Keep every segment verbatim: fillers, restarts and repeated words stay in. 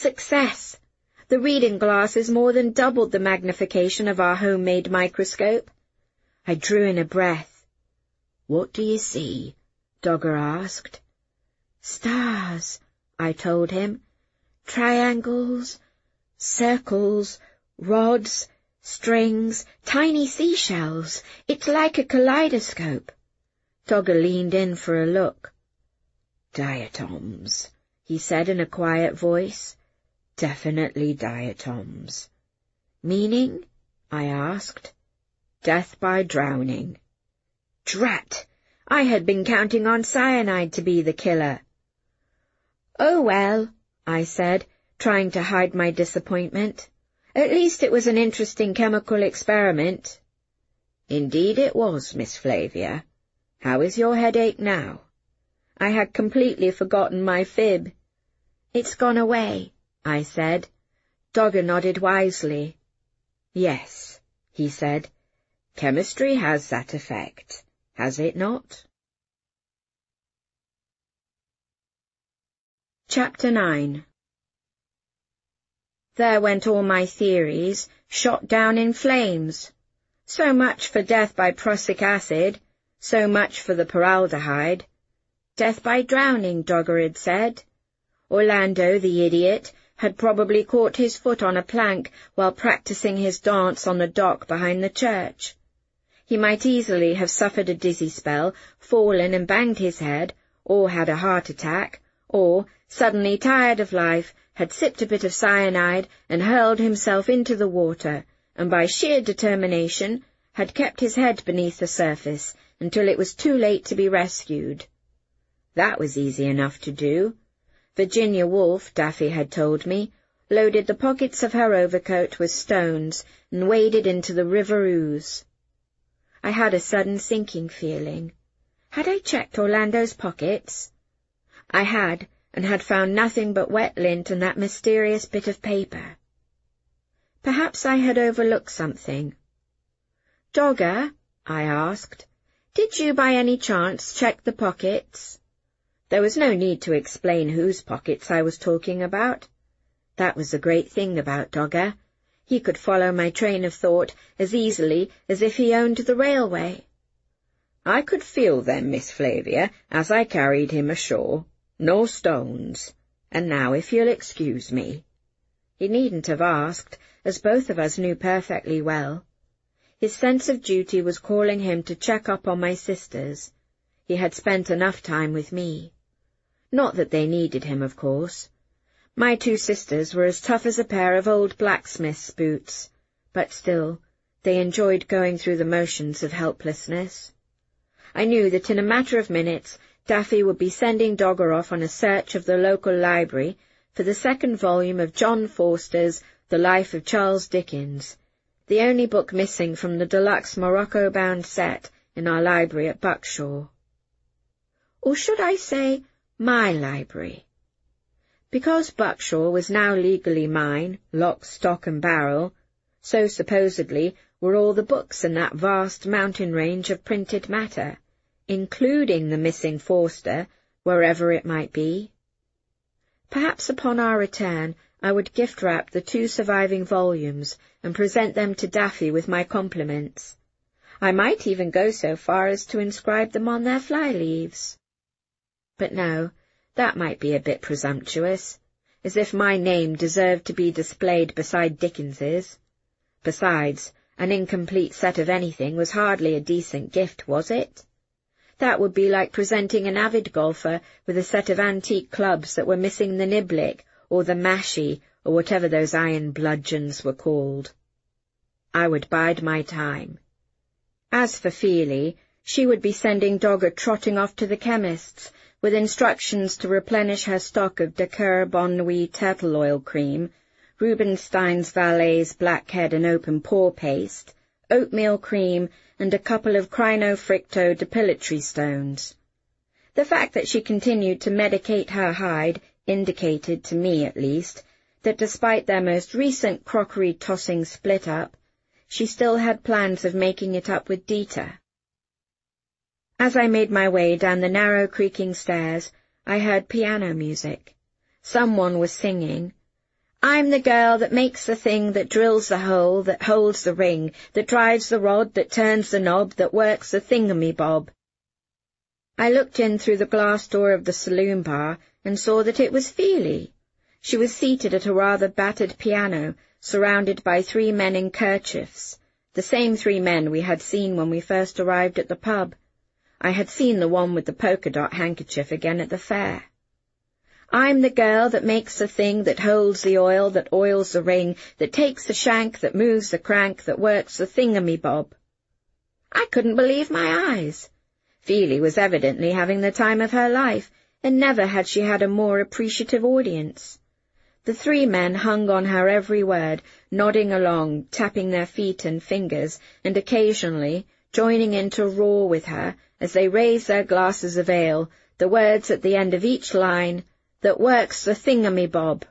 Success! The reading glasses more than doubled the magnification of our homemade microscope. I drew in a breath. "What do you see?" Dogger asked. "Stars," I told him. "Triangles, circles, rods, strings, tiny seashells. It's like a kaleidoscope." Dogger leaned in for a look. "Diatoms," he said in a quiet voice. "Definitely diatoms." "Meaning?" I asked. "Death by drowning." Drat! I had been counting on cyanide to be the killer. "Oh well," I said, trying to hide my disappointment. "At least it was an interesting chemical experiment." "Indeed it was, Miss Flavia. How is your headache now?" I had completely forgotten my fib. "It's gone away," I said. Dogger nodded wisely. "Yes," he said. "Chemistry has that effect, has it not?" Chapter nine. There went all my theories, shot down in flames. So much for death by prussic acid, so much for the paraldehyde. Death by drowning, Dogger had said. Orlando, the idiot, had probably caught his foot on a plank while practicing his dance on the dock behind the church. He might easily have suffered a dizzy spell, fallen and banged his head, or had a heart attack, or, suddenly tired of life, had sipped a bit of cyanide and hurled himself into the water, and by sheer determination had kept his head beneath the surface until it was too late to be rescued. That was easy enough to do. Virginia Woolf, Daffy had told me, loaded the pockets of her overcoat with stones and waded into the River Ouse. I had a sudden sinking feeling. Had I checked Orlando's pockets? I had, and had found nothing but wet lint and that mysterious bit of paper. Perhaps I had overlooked something. "Dogger," I asked, "did you by any chance check the pockets?" There was no need to explain whose pockets I was talking about. That was the great thing about Dogger. He could follow my train of thought as easily as if he owned the railway. "I could feel them, Miss Flavia, as I carried him ashore. No stones. And now, if you'll excuse me." He needn't have asked, as both of us knew perfectly well. His sense of duty was calling him to check up on my sisters. He had spent enough time with me. Not that they needed him, of course. My two sisters were as tough as a pair of old blacksmith's boots, but still, they enjoyed going through the motions of helplessness. I knew that in a matter of minutes Daffy would be sending Dogger off on a search of the local library for the second volume of John Forster's The Life of Charles Dickens, the only book missing from the deluxe Morocco-bound set in our library at Buckshaw. Or should I say, my library? Because Buckshaw was now legally mine, lock, stock and barrel, so supposedly were all the books in that vast mountain range of printed matter, including the missing Forster, wherever it might be. Perhaps upon our return I would gift-wrap the two surviving volumes and present them to Daffy with my compliments. I might even go so far as to inscribe them on their fly-leaves. But no, that might be a bit presumptuous, as if my name deserved to be displayed beside Dickens's. Besides, an incomplete set of anything was hardly a decent gift, was it? That would be like presenting an avid golfer with a set of antique clubs that were missing the niblick, or the mashie, or whatever those iron bludgeons were called. I would bide my time. As for Feely, she would be sending Dogger trotting off to the chemist's, with instructions to replenish her stock of Dacour Bon Nuit turtle oil cream, Rubinstein's Valet's blackhead and open pore paste, oatmeal cream, and a couple of crinofricto depilatory stones. The fact that she continued to medicate her hide indicated, to me at least, that despite their most recent crockery-tossing split-up, she still had plans of making it up with Dieter. As I made my way down the narrow creaking stairs, I heard piano music. Someone was singing. I'm the girl that makes the thing, that drills the hole, that holds the ring, that drives the rod, that turns the knob, that works the thingamy-bob. I looked in through the glass door of the saloon bar and saw that it was Feely. She was seated at a rather battered piano, surrounded by three men in kerchiefs, the same three men we had seen when we first arrived at the pub. I had seen the one with the polka-dot handkerchief again at the fair. I'm the girl that makes the thing, that holds the oil, that oils the ring, that takes the shank, that moves the crank, that works the thingamy-bob. I couldn't believe my eyes. Feely was evidently having the time of her life, and never had she had a more appreciative audience. The three men hung on her every word, nodding along, tapping their feet and fingers, and occasionally joining in to roar with her as they raised their glasses of ale, the words at the end of each line, that works the thingamy-bob.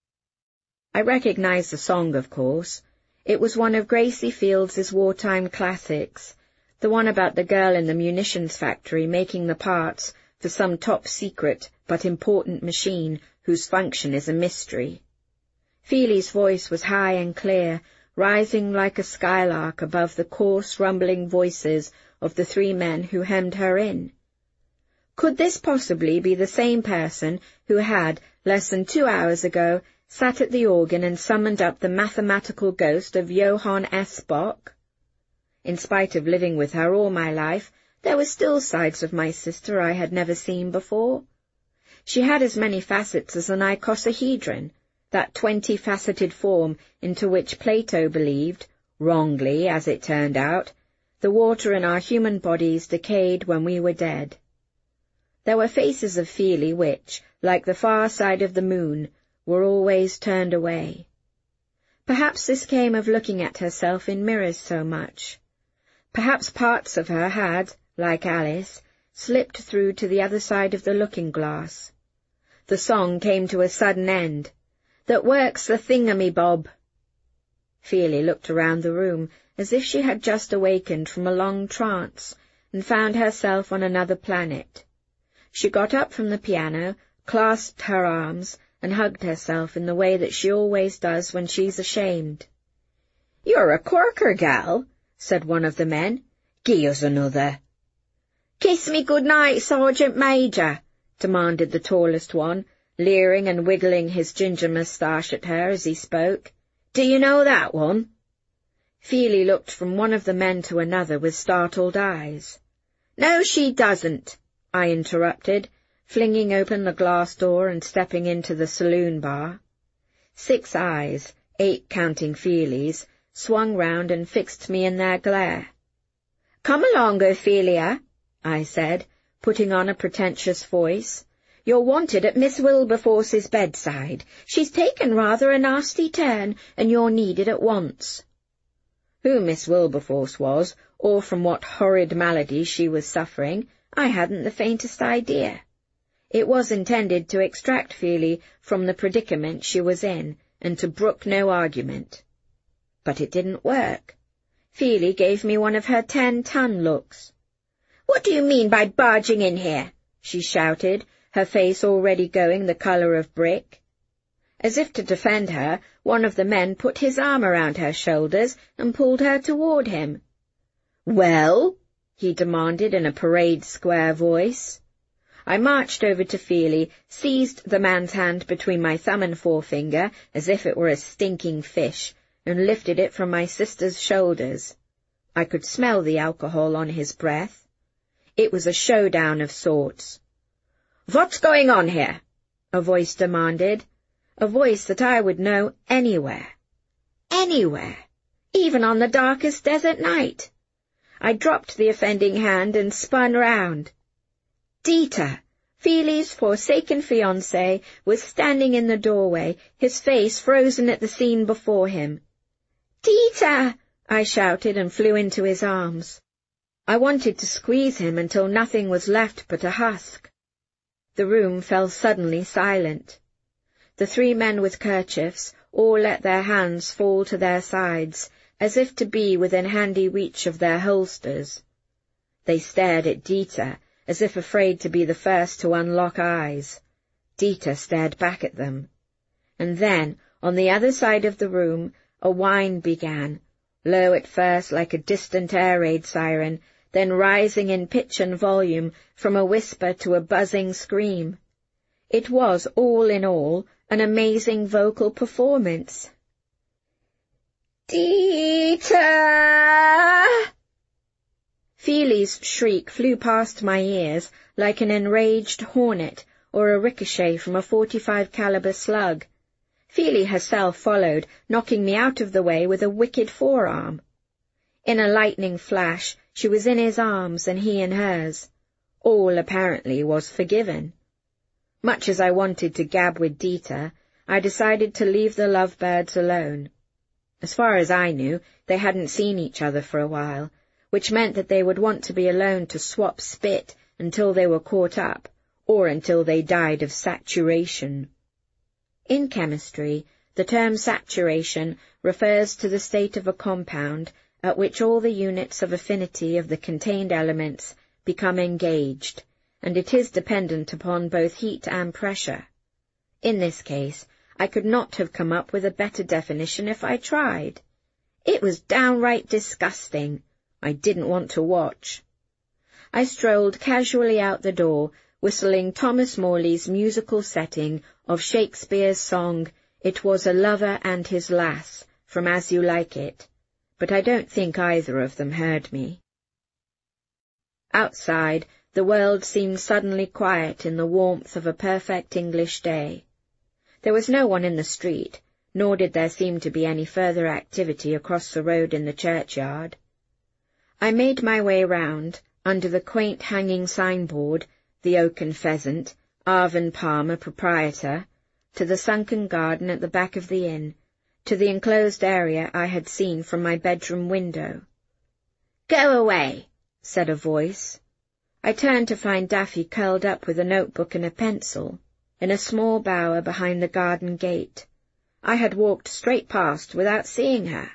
I recognized the song, of course. It was one of Gracie Fields' wartime classics, the one about the girl in the munitions factory making the parts for some top-secret but important machine whose function is a mystery. Feely's voice was high and clear, rising like a skylark above the coarse, rumbling voices of the three men who hemmed her in. Could this possibly be the same person who had, less than two hours ago, sat at the organ and summoned up the mathematical ghost of Johann S. Bach? In spite of living with her all my life, there were still sides of my sister I had never seen before. She had as many facets as an icosahedron, that twenty-faceted form into which Plato believed, wrongly as it turned out, the water in our human bodies decayed when we were dead. There were faces of Feely which, like the far side of the moon, were always turned away. Perhaps this came of looking at herself in mirrors so much. Perhaps parts of her had, like Alice, slipped through to the other side of the looking-glass. The song came to a sudden end. That works the thingamy-bob. Feely looked around the room as if she had just awakened from a long trance and found herself on another planet. She got up from the piano, clasped her arms, and hugged herself in the way that she always does when she's ashamed. "You're a corker, gal," said one of the men. "Gie us another." "Kiss me good night, Sergeant Major," demanded the tallest one, leering and wiggling his ginger moustache at her as he spoke. "Do you know that one?" Feely looked from one of the men to another with startled eyes. "No, she doesn't," I interrupted, flinging open the glass door and stepping into the saloon bar. Six eyes, eight counting Feely's, swung round and fixed me in their glare. "Come along, Ophelia," I said, putting on a pretentious voice. "You're wanted at Miss Wilberforce's bedside. She's taken rather a nasty turn, and you're needed at once." Who Miss Wilberforce was, or from what horrid malady she was suffering, I hadn't the faintest idea. It was intended to extract Feely from the predicament she was in, and to brook no argument. But it didn't work. Feely gave me one of her ten-ton looks. "What do you mean by barging in here?" she shouted, her face already going the colour of brick. As if to defend her, one of the men put his arm around her shoulders and pulled her toward him. "Well?" he demanded in a parade square voice. I marched over to Feely, seized the man's hand between my thumb and forefinger as if it were a stinking fish, and lifted it from my sister's shoulders. I could smell the alcohol on his breath. It was a showdown of sorts. "What's going on here?" a voice demanded, a voice that I would know anywhere. Anywhere, even on the darkest desert night. I dropped the offending hand and spun round. Dieter, Feely's forsaken fiancé, was standing in the doorway, his face frozen at the scene before him. "Dieter!" I shouted and flew into his arms. I wanted to squeeze him until nothing was left but a husk. The room fell suddenly silent. The three men with kerchiefs all let their hands fall to their sides, as if to be within handy reach of their holsters. They stared at Dieter, as if afraid to be the first to unlock eyes. Dieter stared back at them. And then, On the other side of the room, a whine began, low at first like a distant air raid siren, then rising in pitch and volume from a whisper to a buzzing scream. It was, all in all, an amazing vocal performance. "Dieter!" Feely's shriek flew past my ears like an enraged hornet or a ricochet from a forty-five caliber slug. Feely herself followed, knocking me out of the way with a wicked forearm. In a lightning flash, she was in his arms and he in hers. All, apparently, was forgiven. Much as I wanted to gab with Dieter, I decided to leave the lovebirds alone. As far as I knew, they hadn't seen each other for a while, which meant that they would want to be alone to swap spit until they were caught up, or until they died of saturation. In chemistry, the term saturation refers to the state of a compound at which all the units of affinity of the contained elements become engaged, and it is dependent upon both heat and pressure. In this case, I could not have come up with a better definition if I tried. It was downright disgusting. I didn't want to watch. I strolled casually out the door, whistling Thomas Morley's musical setting of Shakespeare's song, "It Was a Lover and His Lass," from As You Like It, but I don't think either of them heard me. Outside, the world seemed suddenly quiet in the warmth of a perfect English day. There was no one in the street, nor did there seem to be any further activity across the road in the churchyard. I made my way round, under the quaint hanging signboard, "The Oak and Pheasant, Arvin Palmer, Proprietor," to the sunken garden at the back of the inn, to the enclosed area I had seen from my bedroom window. "Go away," said a voice. I turned to find Daffy curled up with a notebook and a pencil, in a small bower behind the garden gate. I had walked straight past without seeing her.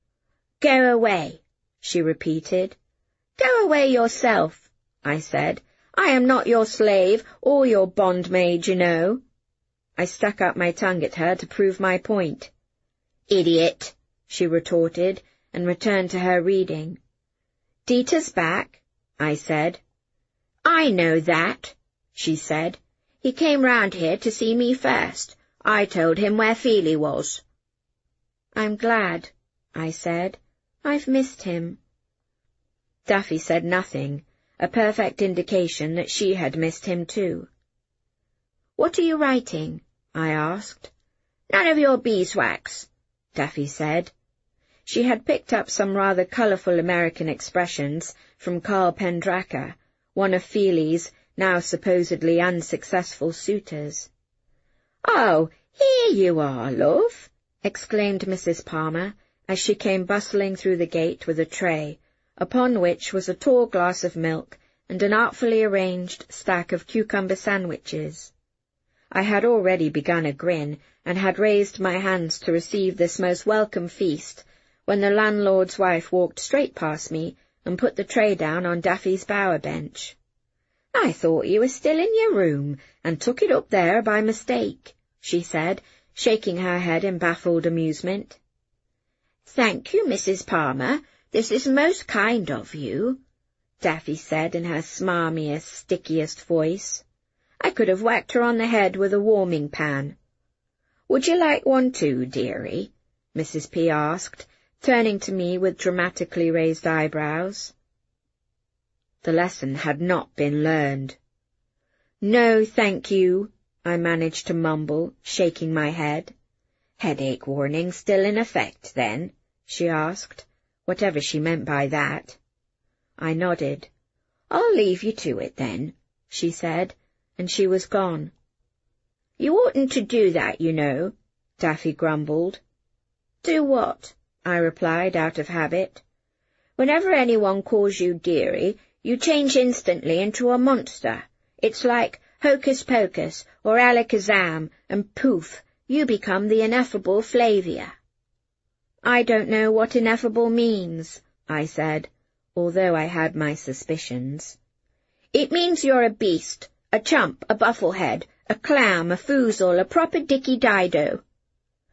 "Go away," she repeated. "Go away yourself," I said. "I am not your slave or your bondmaid, you know." I stuck up my tongue at her to prove my point. "Idiot," she retorted, and returned to her reading. "Dieter's back," I said. "I know that," she said. "He came round here to see me first. I told him where Feely was." "I'm glad," I said. "I've missed him." Daffy said nothing, a perfect indication that she had missed him too. "What are you writing?" I asked. "None of your beeswax," Daffy said. She had picked up some rather colourful American expressions from Carl Pendracker, one of Feely's now supposedly unsuccessful suitors. "Oh, here you are, love," exclaimed Missus Palmer, as she came bustling through the gate with a tray, upon which was a tall glass of milk and an artfully arranged stack of cucumber sandwiches. I had already begun a grin, and had raised my hands to receive this most welcome feast, when the landlord's wife walked straight past me and put the tray down on Daffy's bower bench. "I thought you were still in your room, and took it up there by mistake," she said, shaking her head in baffled amusement. "Thank you, Missus Palmer. This is most kind of you," Daffy said in her smarmiest, stickiest voice. I could have whacked her on the head with a warming pan. "Would you like one too, dearie?" Missus P. asked, turning to me with dramatically raised eyebrows. The lesson had not been learned. "No, thank you," I managed to mumble, shaking my head. "Headache warning still in effect, then?" she asked, whatever she meant by that. I nodded. "I'll leave you to it, then," she said, and she was gone. "You oughtn't to do that, you know," Daffy grumbled. "Do what?" I replied, out of habit. "Whenever anyone calls you dearie, you change instantly into a monster. It's like hocus pocus or alakazam, and poof, you become the ineffable Flavia." "I don't know what ineffable means," I said, although I had my suspicions. "It means you're a beast, a chump, a bufflehead, a clam, a foozle, a proper dicky dido."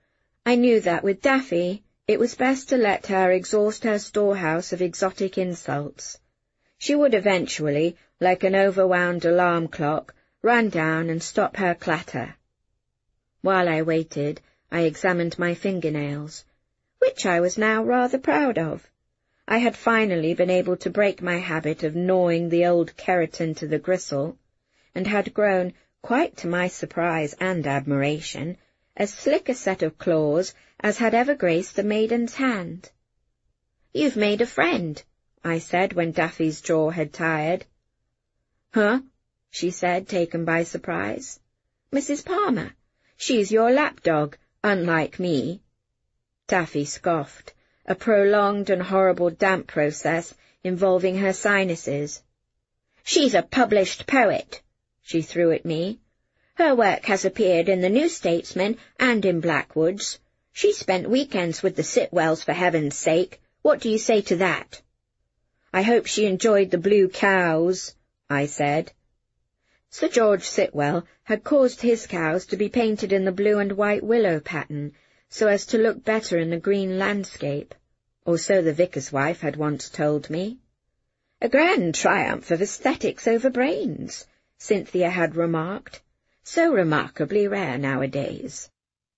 I knew that with Daffy, it was best to let her exhaust her storehouse of exotic insults. She would eventually, like an overwound alarm clock, run down and stop her clatter. While I waited, I examined my fingernails, which I was now rather proud of. I had finally been able to break my habit of gnawing the old keratin to the gristle, and had grown, quite to my surprise and admiration, as slick a set of claws as had ever graced the maiden's hand. "You've made a friend," I said when Daffy's jaw had tired. "Huh?" she said, taken by surprise. "Missus Palmer. She's your lapdog, unlike me." Daffy scoffed, a prolonged and horrible damp process involving her sinuses. "She's a published poet," she threw at me. "Her work has appeared in the New Statesman and in Blackwoods. She spent weekends with the Sitwells, for heaven's sake. What do you say to that?" "I hope she enjoyed the blue cows," I said. Sir George Sitwell had caused his cows to be painted in the blue and white willow pattern, so as to look better in the green landscape, or so the vicar's wife had once told me. "A grand triumph of aesthetics over brains," Cynthia had remarked, so remarkably rare nowadays.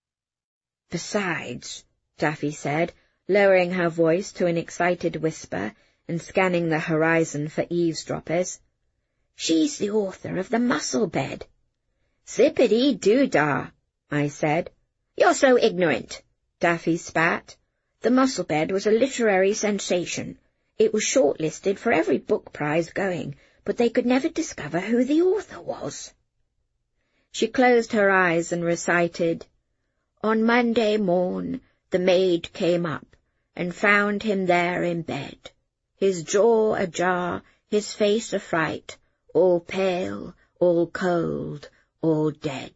"Besides," Daffy said, lowering her voice to an excited whisper and scanning the horizon for eavesdroppers, "she's the author of The Mussel Bed." "Zippity-doo-dah," I said. "You're so ignorant," Daffy spat. "The Mussel Bed was a literary sensation. It was shortlisted for every book prize going, but they could never discover who the author was." She closed her eyes and recited, "On Monday morn the maid came up and found him there in bed, his jaw ajar, his face afright, all pale, all cold, all dead."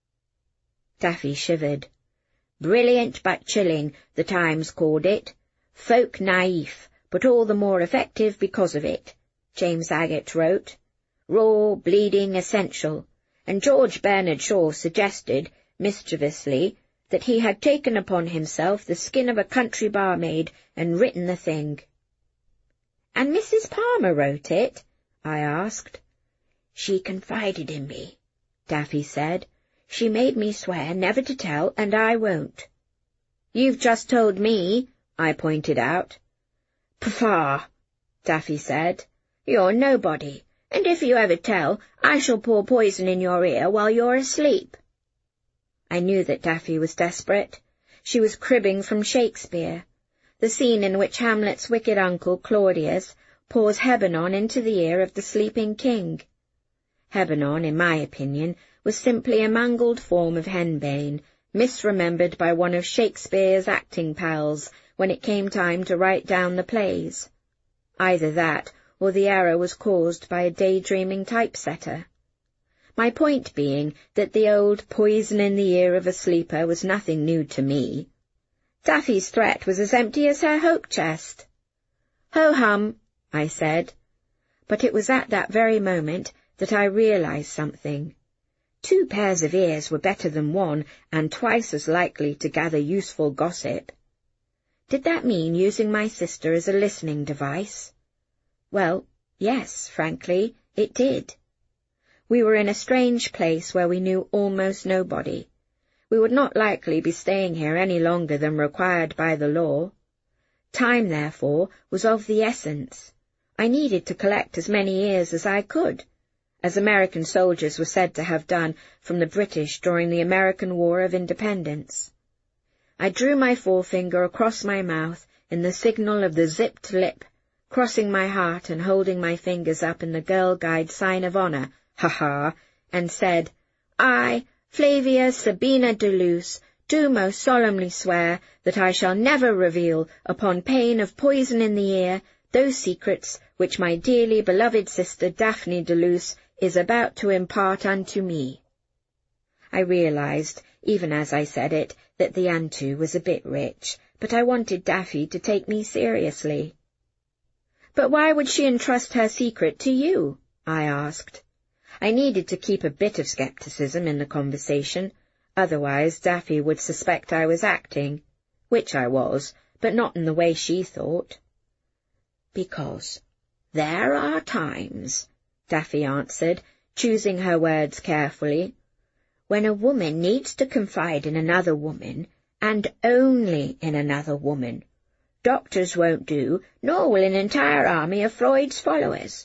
Daffy shivered. "Brilliant but chilling, the Times called it. Folk naif, but all the more effective because of it," James Agate wrote. "Raw, bleeding, essential, and George Bernard Shaw suggested, mischievously, that he had taken upon himself the skin of a country barmaid and written the thing." "And Missus Palmer wrote it?" I asked. "She confided in me," Daffy said. "She made me swear never to tell, and I won't." "You've just told me," I pointed out. "Pshaw," Daffy said. "You're nobody, and if you ever tell, I shall pour poison in your ear while you're asleep." I knew that Daffy was desperate. She was cribbing from Shakespeare, the scene in which Hamlet's wicked uncle, Claudius, pours Hebenon into the ear of the sleeping king. Hebenon, in my opinion, was simply a mangled form of henbane, misremembered by one of Shakespeare's acting pals when it came time to write down the plays. Either that, or the error was caused by a daydreaming typesetter. My point being that the old poison in the ear of a sleeper was nothing new to me. Daffy's threat was as empty as her hope chest. "Ho-hum," I said. But it was at that very moment that I realized something. Two pairs of ears were better than one, and twice as likely to gather useful gossip. Did that mean using my sister as a listening device? Well, yes, frankly, it did. We were in a strange place where we knew almost nobody. We would not likely be staying here any longer than required by the law. Time, therefore, was of the essence. I needed to collect as many ears as I could, as American soldiers were said to have done from the British during the American War of Independence. I drew my forefinger across my mouth in the signal of the zipped lip, crossing my heart and holding my fingers up in the Girl Guide sign of honor, ha-ha, and said, "I, Flavia Sabina de Luce, do most solemnly swear that I shall never reveal, upon pain of poison in the ear, those secrets which my dearly beloved sister Daphne de Luce is about to impart unto me." I realized, even as I said it, that the unto was a bit rich, but I wanted Daffy to take me seriously. "But why would she entrust her secret to you?" I asked. I needed to keep a bit of skepticism in the conversation, Otherwise Daffy would suspect I was acting, which I was, but not in the way she thought. "Because there are times," Daffy answered, choosing her words carefully, "when a woman needs to confide in another woman, and only in another woman. Doctors won't do, nor will an entire army of Freud's followers."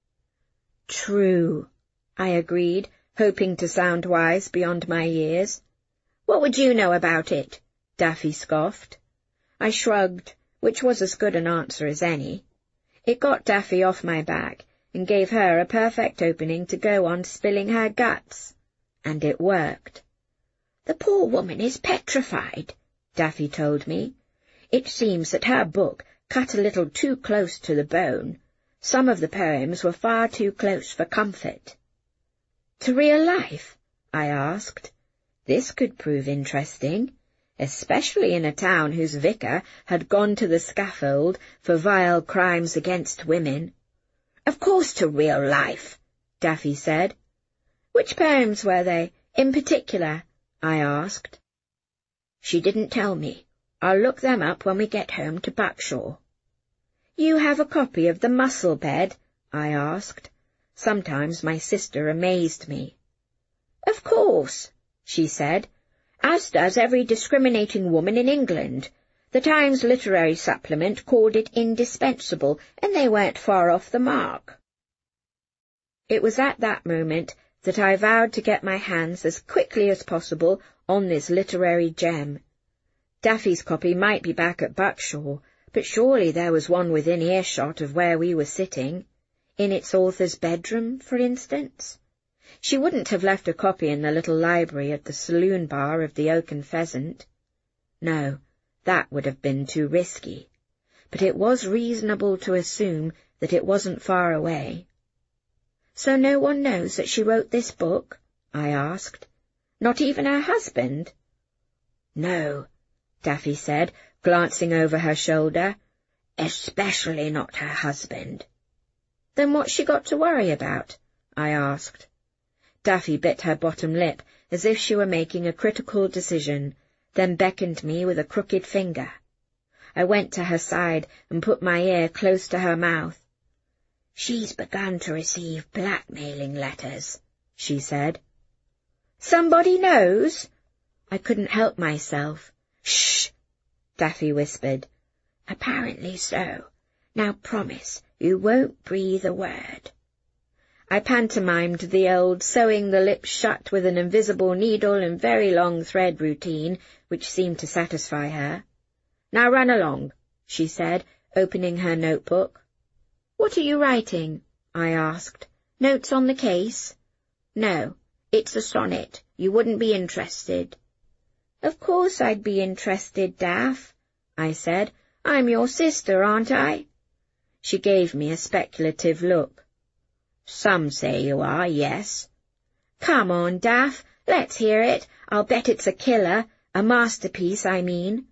"True," I agreed, hoping to sound wise beyond my years. "What would you know about it?" Daffy scoffed. I shrugged, which was as good an answer as any. It got Daffy off my back, and gave her a perfect opening to go on spilling her guts. And it worked. "The poor woman is petrified," Daffy told me. "It seems that her book cut a little too close to the bone. Some of the poems were far too close for comfort." "To real life?" I asked. This could prove interesting, especially in a town whose vicar had gone to the scaffold for vile crimes against women. "Of course to real life," Daffy said. "Which poems were they, in particular?" I asked. She didn't tell me. I'll look them up when we get home to Buckshaw. "You have a copy of The Mussel Bed?" I asked. Sometimes my sister amazed me. "Of course," she said, "as does every discriminating woman in England. The Times Literary Supplement called it indispensable, and they weren't far off the mark." It was at that moment that I vowed to get my hands as quickly as possible on this literary gem. Daffy's copy might be back at Buckshaw, but surely there was one within earshot of where we were sitting. In its author's bedroom, for instance. She wouldn't have left a copy in the little library at the saloon bar of the Oak and Pheasant. No, that would have been too risky. But it was reasonable to assume that it wasn't far away. "So no one knows that she wrote this book?" I asked. "Not even her husband?" "No," Daffy said, glancing over her shoulder. "Especially not her husband." "Then what's she got to worry about?" I asked. Daffy bit her bottom lip as if she were making a critical decision, then beckoned me with a crooked finger. I went to her side and put my ear close to her mouth. "She's begun to receive blackmailing letters," she said. "Somebody knows?" I couldn't help myself. "Shh!" Daffy whispered. "Apparently so. Now promise you won't breathe a word." I pantomimed the old sewing the lips shut with an invisible needle and very long thread routine, which seemed to satisfy her. "Now run along," she said, opening her notebook. "What are you writing?" I asked. "Notes on the case?" "No, it's a sonnet. You wouldn't be interested." "Of course I'd be interested, Daff," I said. "I'm your sister, aren't I?" She gave me a speculative look. "Some say you are, yes." "Come on, Daff, let's hear it. I'll bet it's a killer, a masterpiece, I mean."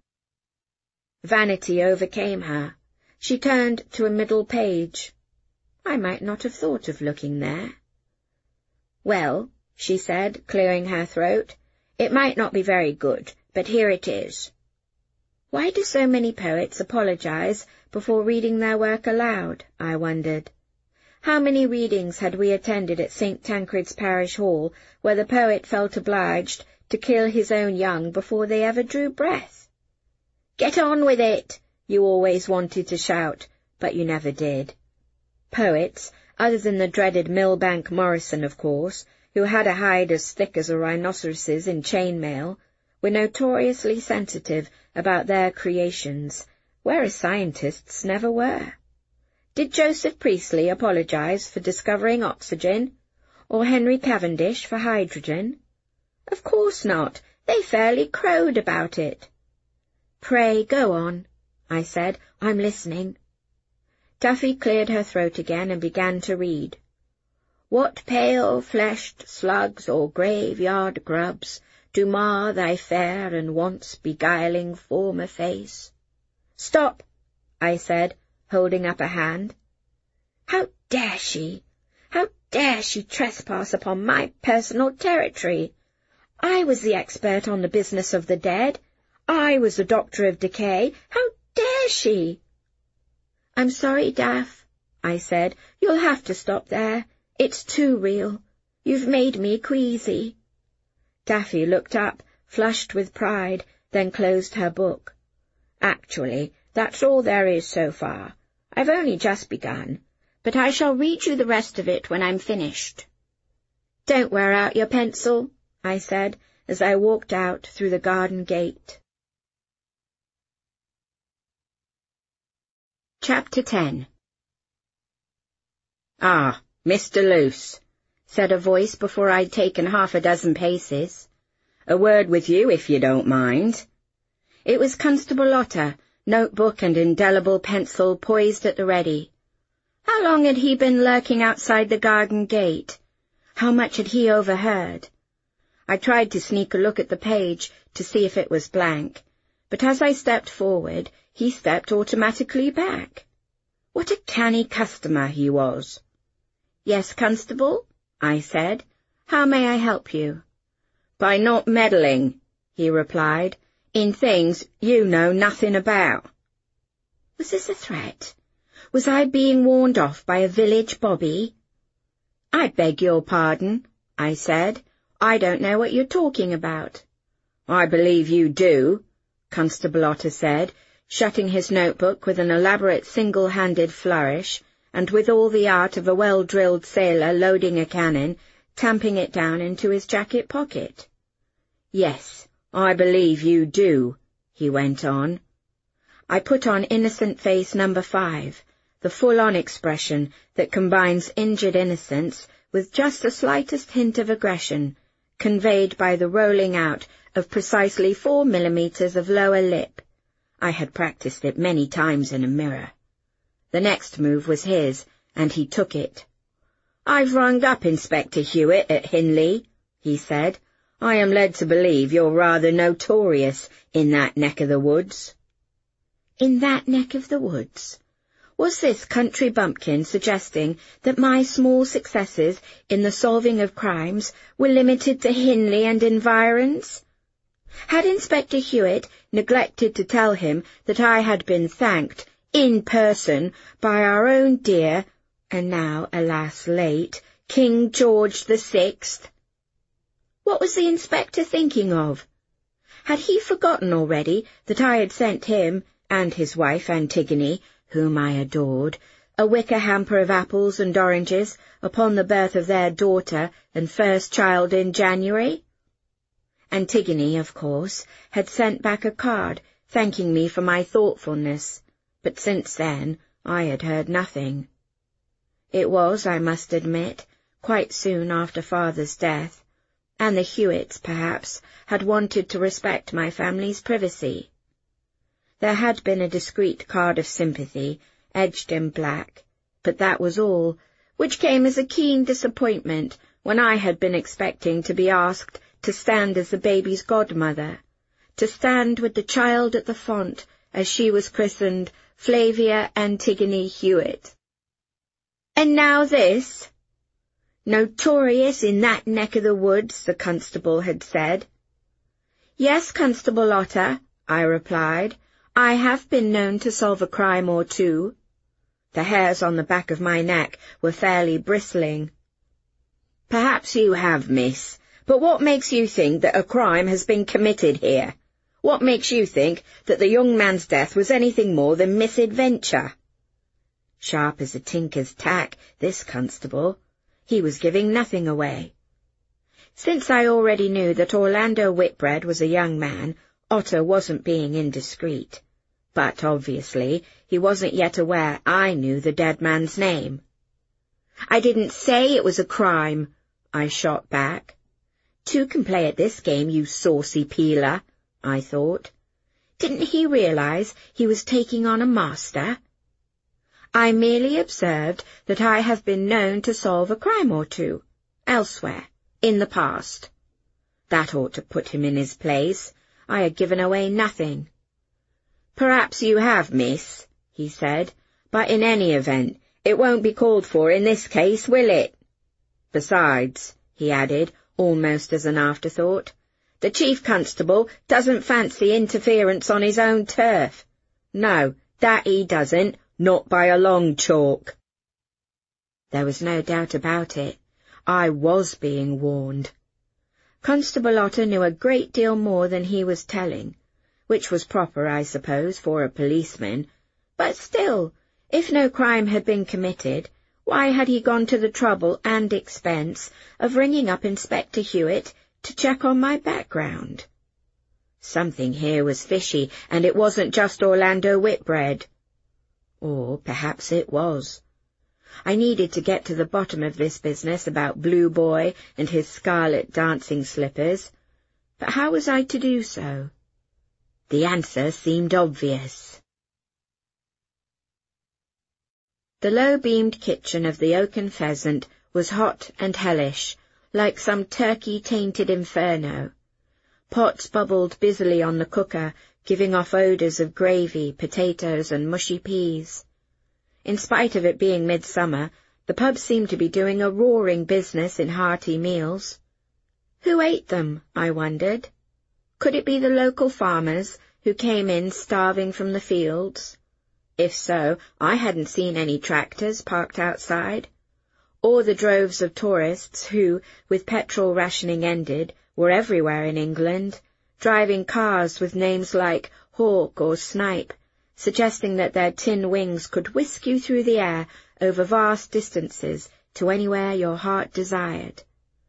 Vanity overcame her. She turned to a middle page. I might not have thought of looking there. "Well," she said, clearing her throat, "it might not be very good, but here it is." Why do so many poets apologize before reading their work aloud, I wondered. How many readings had we attended at Saint Tancred's Parish Hall, where the poet felt obliged to kill his own young before they ever drew breath? "Get on with it!" you always wanted to shout, but you never did. Poets, other than the dreaded Millbank Morrison, of course, who had a hide as thick as a rhinoceros's in chain-mail, were notoriously sensitive about their creations, whereas scientists never were. Did Joseph Priestley apologize for discovering oxygen, or Henry Cavendish for hydrogen? Of course not. They fairly crowed about it. "Pray go on," I said. "I'm listening." Daffy cleared her throat again and began to read. "What pale-fleshed slugs or graveyard grubs do mar thy fair and once beguiling former face?" "Stop," I said, holding up a hand. "How dare she? How dare she trespass upon my personal territory? I was the expert on the business of the dead. I was the doctor of decay. How dare she? I'm sorry, Daff, I said. You'll have to stop there. It's too real. You've made me queasy. Daffy looked up, flushed with pride, then closed her book. Actually, that's all there is so far. I've only just begun, but I shall read you the rest of it when I'm finished. Don't wear out your pencil, I said, as I walked out through the garden gate. Chapter ten. Ah, Mister Luce, said a voice before I'd taken half a dozen paces. A word with you, if you don't mind. It was Constable Lotter, notebook and indelible pencil poised at the ready. How long had he been lurking outside the garden gate? How much had he overheard? I tried to sneak a look at the page to see if it was blank, but as I stepped forward, he stepped automatically back. What a canny customer he was. Yes, Constable, I said. How may I help you? By not meddling, he replied, in things you know nothing about. Was this a threat? Was I being warned off by a village bobby? I beg your pardon, I said. I don't know what you're talking about. I believe you do, Constable Otter said, shutting his notebook with an elaborate single-handed flourish, and with all the art of a well-drilled sailor loading a cannon, tamping it down into his jacket pocket. Yes, I believe you do, he went on. I put on innocent face number five, the full-on expression that combines injured innocence with just the slightest hint of aggression, conveyed by the rolling out of precisely four millimeters of lower lip. I had practiced it many times in a mirror. The next move was his, and he took it. I've rung up Inspector Hewitt at Hinley, he said. I am led to believe you're rather notorious in that neck of the woods. In that neck of the woods? Was this country bumpkin suggesting that my small successes in the solving of crimes were limited to Hinley and environs? Had Inspector Hewitt neglected to tell him that I had been thanked, in person, by our own dear, and now, alas, late, King George the Sixth? What was the inspector thinking of? Had he forgotten already that I had sent him, and his wife Antigone, whom I adored, a wicker hamper of apples and oranges upon the birth of their daughter and first child in January? Antigone, of course, had sent back a card thanking me for my thoughtfulness, but since then I had heard nothing. It was, I must admit, quite soon after Father's death, and the Hewitts, perhaps, had wanted to respect my family's privacy. There had been a discreet card of sympathy, edged in black, but that was all, which came as a keen disappointment when I had been expecting to be asked to stand as the baby's godmother, to stand with the child at the font as she was christened Flavia Antigone Hewitt. And now this? Notorious in that neck of the woods, the constable had said. Yes, Constable Otter, I replied. I have been known to solve a crime or two. The hairs on the back of my neck were fairly bristling. Perhaps you have, miss, but what makes you think that a crime has been committed here? What makes you think that the young man's death was anything more than misadventure? Sharp as a tinker's tack, this constable. He was giving nothing away. Since I already knew that Orlando Whitbread was a young man, Otter wasn't being indiscreet. But, obviously, he wasn't yet aware I knew the dead man's name. I didn't say it was a crime, I shot back. Two can play at this game, you saucy peeler, I thought. Didn't he realize he was taking on a master? I merely observed that I have been known to solve a crime or two, elsewhere, in the past. That ought to put him in his place. I had given away nothing. Perhaps you have, miss, he said, but in any event, it won't be called for in this case, will it? Besides, he added, almost as an afterthought, The chief constable doesn't fancy interference on his own turf. No, that he doesn't, not by a long chalk." There was no doubt about it. I was being warned. Constable Otter knew a great deal more than he was telling, which was proper, I suppose, for a policeman, but still, if no crime had been committed, why had he gone to the trouble and expense of ringing up Inspector Hewitt to check on my background? Something here was fishy, and it wasn't just Orlando Whitbread. Or perhaps it was. I needed to get to the bottom of this business about Blue Boy and his scarlet dancing slippers, but how was I to do so? The answer seemed obvious. The low-beamed kitchen of the Oak and Pheasant was hot and hellish, like some turkey-tainted inferno. Pots bubbled busily on the cooker, giving off odours of gravy, potatoes, and mushy peas. In spite of it being midsummer, the pub seemed to be doing a roaring business in hearty meals. Who ate them, I wondered? Could it be the local farmers who came in starving from the fields? If so, I hadn't seen any tractors parked outside. Or the droves of tourists who, with petrol rationing ended, were everywhere in England, driving cars with names like Hawk or Snipe, suggesting that their tin wings could whisk you through the air over vast distances to anywhere your heart desired.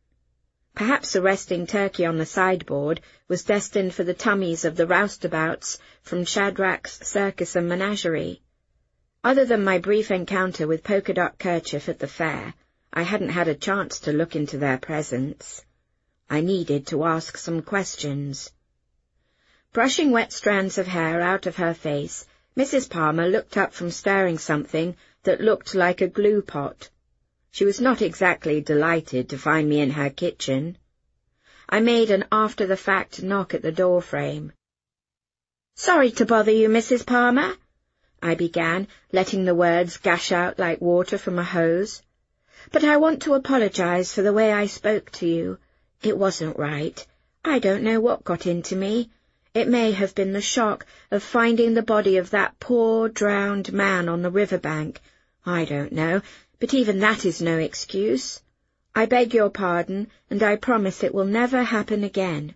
Perhaps the resting turkey on the sideboard was destined for the tummies of the roustabouts from Shadrach's Circus and Menagerie. Other than my brief encounter with Polka Dot Kerchief at the fair, I hadn't had a chance to look into their presence. I needed to ask some questions. Brushing wet strands of hair out of her face, Missus Palmer looked up from stirring something that looked like a glue pot. She was not exactly delighted to find me in her kitchen. I made an after-the-fact knock at the door-frame. "Sorry to bother you, Missus Palmer," I began, letting the words gush out like water from a hose. "But I want to apologize for the way I spoke to you. It wasn't right. I don't know what got into me. It may have been the shock of finding the body of that poor drowned man on the river-bank. I don't know, but even that is no excuse. I beg your pardon, and I promise it will never happen again."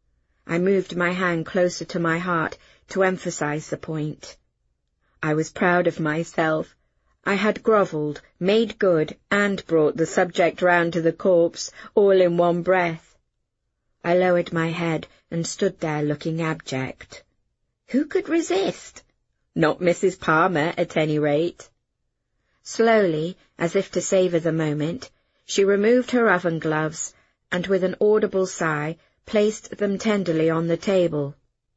I moved my hand closer to my heart to emphasize the point. I was proud of myself. I had grovelled, made good, and brought the subject round to the corpse, all in one breath. I lowered my head and stood there looking abject. Who could resist? Not Missus Palmer, at any rate. Slowly, as if to savour the moment, she removed her oven gloves, and with an audible sigh, placed them tenderly on the table.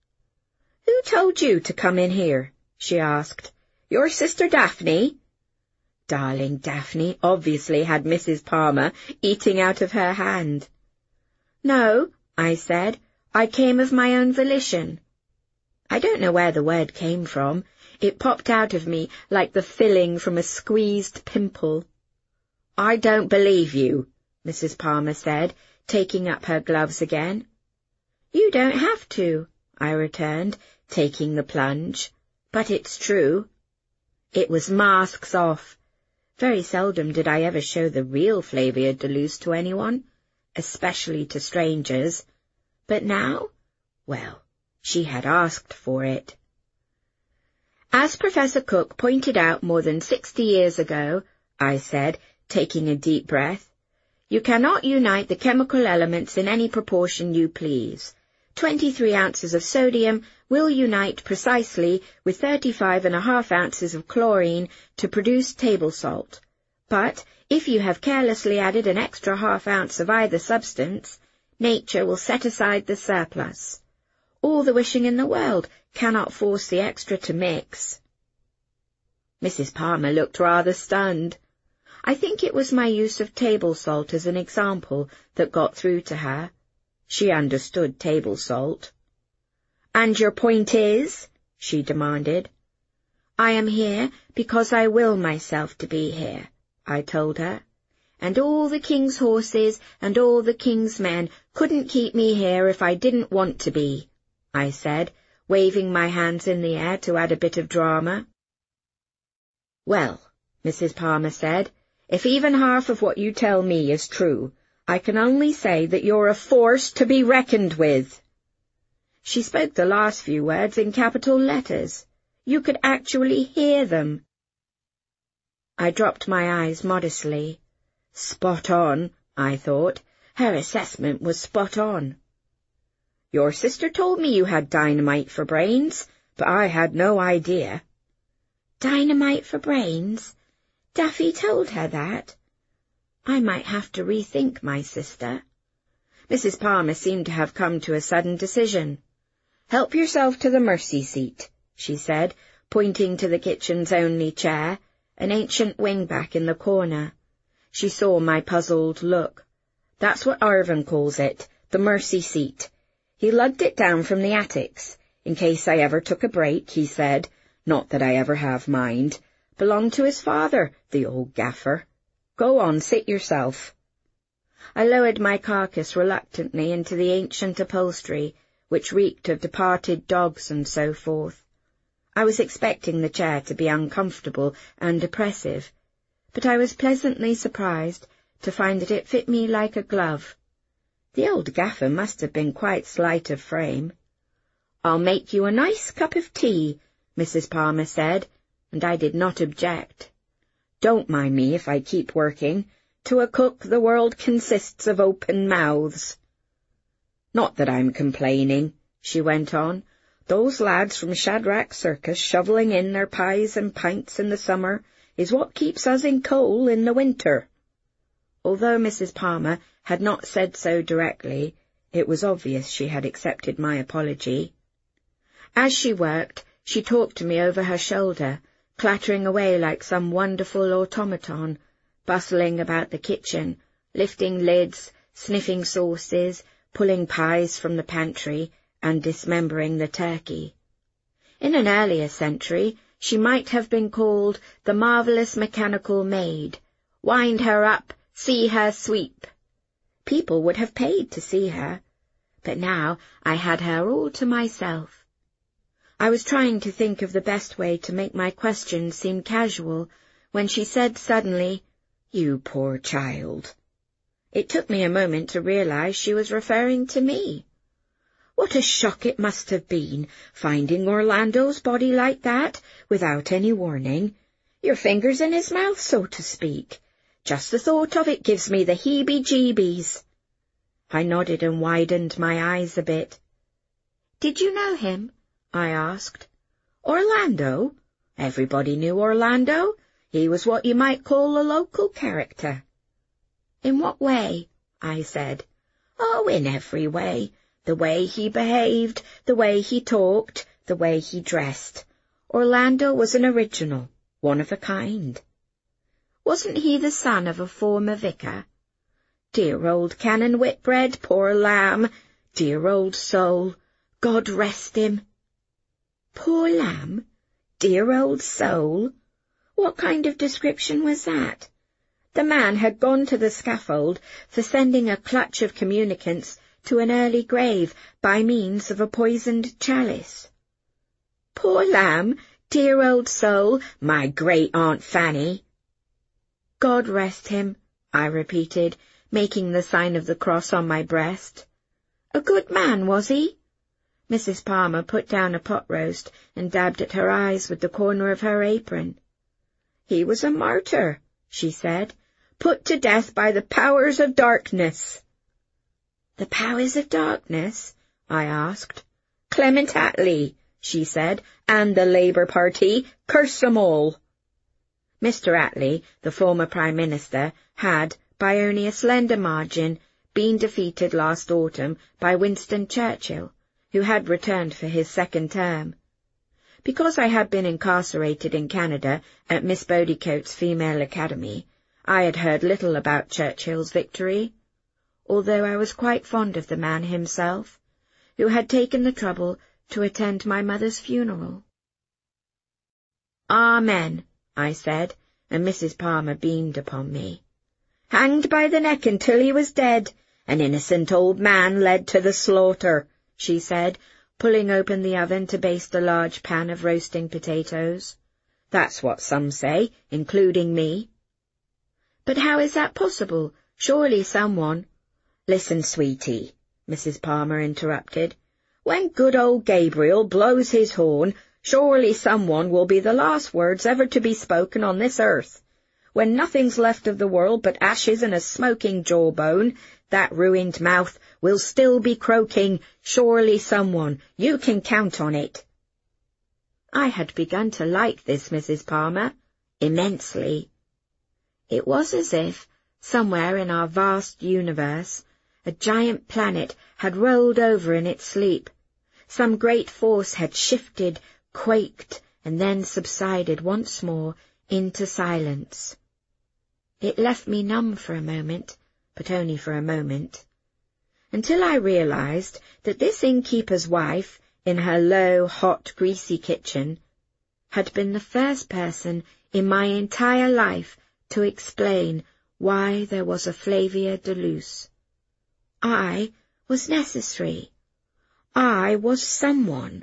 "Who told you to come in here?" she asked. "Your sister Daphne?" Darling Daphne obviously had Missus Palmer eating out of her hand. "No," I said. "I came of my own volition." I don't know where the word came from. It popped out of me like the filling from a squeezed pimple. "I don't believe you," Missus Palmer said, taking up her gloves again. "You don't have to," I returned, taking the plunge. "But it's true." It was masks off. Very seldom did I ever show the real Flavia de Luce to anyone, especially to strangers. But now, well, she had asked for it. "As Professor Cook pointed out more than sixty years ago," I said, taking a deep breath, "you cannot unite the chemical elements in any proportion you please. Twenty-three ounces of sodium will unite precisely with thirty-five and a half ounces of chlorine to produce table salt. But if you have carelessly added an extra half ounce of either substance, nature will set aside the surplus. All the wishing in the world cannot force the extra to mix." Missus Palmer looked rather stunned. I think it was my use of table salt as an example that got through to her. She understood table salt. "And your point is?" she demanded. "I am here because I will myself to be here," I told her. and all the king's horses and all the king's men couldn't keep me here if I didn't want to be," I said, waving my hands in the air to add a bit of drama. "Well," Missus Palmer said, "if even half of what you tell me is true, I can only say that you're a force to be reckoned with." She spoke the last few words in capital letters. You could actually hear them. I dropped my eyes modestly. Spot on, I thought. Her assessment was spot on. "Your sister told me you had dynamite for brains, but I had no idea." Dynamite for brains? Daffy told her that? I might have to rethink my sister. Missus Palmer seemed to have come to a sudden decision. "Help yourself to the mercy seat," she said, pointing to the kitchen's only chair, an ancient wingback in the corner. She saw my puzzled look. "That's what Arvin calls it, the mercy seat. He lugged it down from the attics. In case I ever took a break, he said. Not that I ever have, mind. Belonged to his father, the old gaffer. Go on, sit yourself." I lowered my carcass reluctantly into the ancient upholstery, which reeked of departed dogs and so forth. I was expecting the chair to be uncomfortable and oppressive, but I was pleasantly surprised to find that it fit me like a glove. The old gaffer must have been quite slight of frame. "I'll make you a nice cup of tea," Missus Palmer said, and I did not object. "Don't mind me if I keep working. To a cook the world consists of open mouths." "Not that I'm complaining," she went on. "Those lads from Shadrach Circus shovelling in their pies and pints in the summer is what keeps us in coal in the winter." Although Missus Palmer had not said so directly, it was obvious she had accepted my apology. As she worked, she talked to me over her shoulder, clattering away like some wonderful automaton, bustling about the kitchen, lifting lids, sniffing sauces, pulling pies from the pantry, and dismembering the turkey. In an earlier century, she might have been called the marvellous mechanical maid. Wind her up, see her sweep. People would have paid to see her, but now I had her all to myself. I was trying to think of the best way to make my questions seem casual, when she said suddenly, "You poor child." It took me a moment to realize she was referring to me. What a shock it must have been, finding Orlando's body like that, without any warning. Your fingers in his mouth, so to speak. Just the thought of it gives me the heebie-jeebies. I nodded and widened my eyes a bit. "Did you know him?" I asked. "Orlando? Everybody knew Orlando. He was what you might call a local character." "In what way?" I said. "Oh, in every way. The way he behaved, the way he talked, the way he dressed. Orlando was an original, one of a kind." "Wasn't he the son of a former vicar?" "Dear old Canon Whitbread, poor lamb, dear old soul, God rest him." "Poor lamb? Dear old soul? What kind of description was that?" The man had gone to the scaffold for sending a clutch of communicants to an early grave by means of a poisoned chalice. "Poor lamb, dear old soul, my great-aunt Fanny." "God rest him," I repeated, making the sign of the cross on my breast. "A good man, was he?" Missus Palmer put down a pot roast and dabbed at her eyes with the corner of her apron. "He was a martyr," she said, "put to death by the powers of darkness." "The powers of darkness?" I asked. "Clement Attlee," she said, "and the Labour Party, curse 'em all." Mister Attlee, the former Prime Minister, had, by only a slender margin, been defeated last autumn by Winston Churchill, who had returned for his second term. Because I had been incarcerated in Canada at Miss Bodycote's Female Academy, I had heard little about Churchill's victory, although I was quite fond of the man himself, who had taken the trouble to attend my mother's funeral. "Amen," I said, and Missus Palmer beamed upon me. Hanged by the neck until he was dead. An innocent old man led to the slaughter, she said, pulling open the oven to baste a large pan of roasting potatoes. That's what some say, including me. But how is that possible? Surely someone— Listen, sweetie, Missus Palmer interrupted. When good old Gabriel blows his horn, surely someone will be the last words ever to be spoken on this earth. When nothing's left of the world but ashes and a smoking jawbone, that ruined mouth will still be croaking, surely someone, you can count on it. I had begun to like this Missus Palmer immensely. It was as if, somewhere in our vast universe, a giant planet had rolled over in its sleep. Some great force had shifted, quaked, and then subsided once more into silence. It left me numb for a moment, but only for a moment, until I realized that this innkeeper's wife, in her low, hot, greasy kitchen, had been the first person in my entire life to explain why there was a Flavia de Luce. I was necessary. I was someone.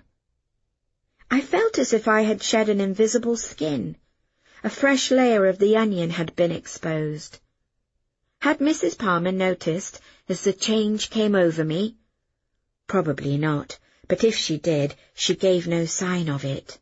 I felt as if I had shed an invisible skin. A fresh layer of the onion had been exposed. Had Missus Palmer noticed as the change came over me? Probably not, but if she did, she gave no sign of it.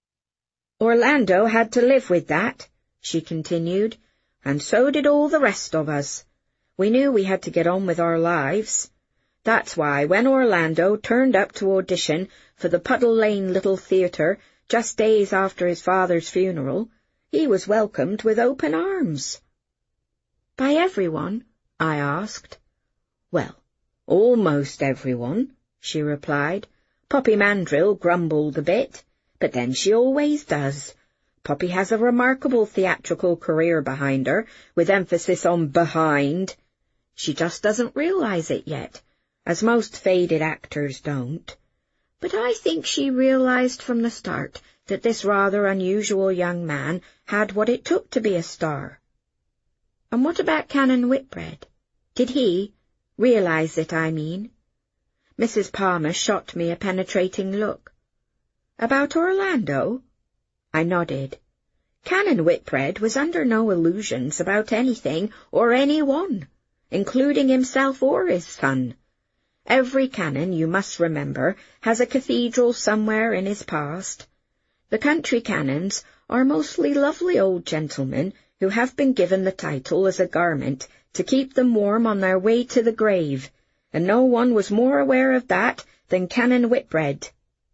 Orlando had to live with that, she continued, and so did all the rest of us. We knew we had to get on with our lives. That's why when Orlando turned up to audition for the Puddle Lane Little Theatre just days after his father's funeral, he was welcomed with open arms. By everyone? I asked. Well, almost everyone, she replied. Poppy Mandrill grumbled a bit, but then she always does. Poppy has a remarkable theatrical career behind her, with emphasis on behind. She just doesn't realize it yet, as most faded actors don't. But I think she realized from the start that this rather unusual young man had what it took to be a star. And what about Canon Whitbread? Did he realize it, I mean? Missus Palmer shot me a penetrating look. About Orlando? I nodded. Canon Whitbread was under no illusions about anything or anyone, including himself or his son. Every canon, you must remember, has a cathedral somewhere in his past. The country canons are mostly lovely old gentlemen who have been given the title as a garment to keep them warm on their way to the grave, and no one was more aware of that than Canon Whitbread.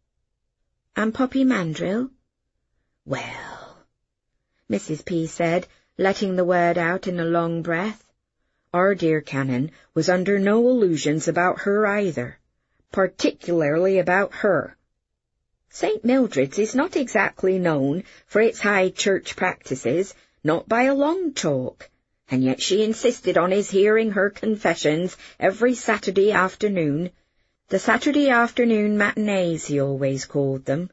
And Poppy Mandrill? Well, Missus P. said, letting the word out in a long breath. Our dear Canon was under no illusions about her either, particularly about her. Saint Mildred's is not exactly known for its high church practices, not by a long chalk, and yet she insisted on his hearing her confessions every Saturday afternoon. The Saturday afternoon matinees, he always called them.